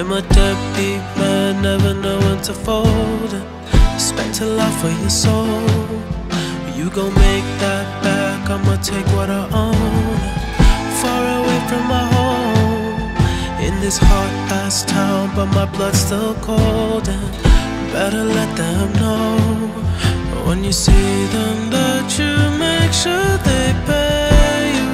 I'm a deadbeat man, never know when to fold it. Expect a lot for your soul. You gon' make that back, I'ma take what I own. Far away from my home, in this hot-ass town, but my blood's still cold. And better let them know, when you see them, that you make sure they pay you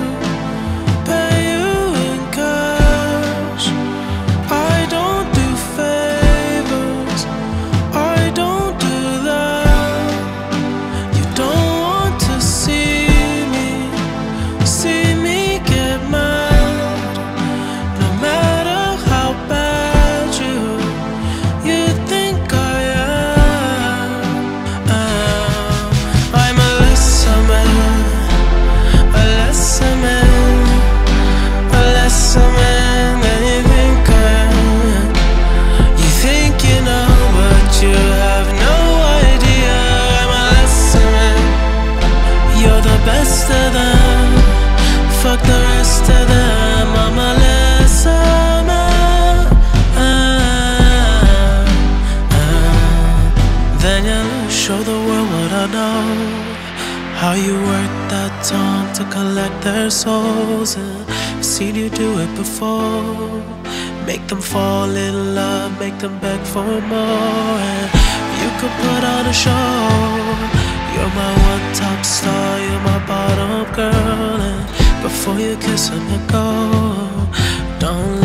in cash. I don't do favors, I don't do that. You don't want to see me get mad. No matter how bad you think I am. I'm a lesser man, than you think I am. You think you know, but you have no idea. I'm a lesser man. You're the best of them, fuck the rest of them. I'm a lesser man. Then you show the world what I know, how you work that tongue to collect their souls. And seen you do it before. Make them fall in love, make them beg for more. And you could put on a show. You're my one top star, you're my bottom girl. And before you kiss and let go, don't